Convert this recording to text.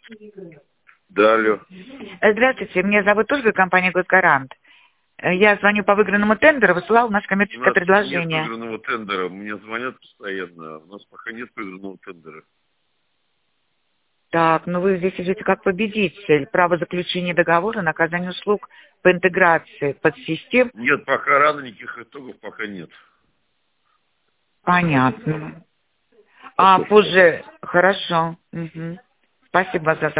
Да, алло. Здравствуйте, меня зовут Ольга, компания «Госгарант». Я звоню по выигранному тендеру, высылал наше коммерческое У нас нет предложение. выигранного тендера. Мне звонят постоянно. У нас пока нет выигранного тендера. Так, ну вы здесь идете как победитель. Право заключения договора на оказание услуг по интеграции подсистем. Нет, пока рано, никаких итогов пока нет. Понятно. А позже... Хорошо. Угу. Спасибо за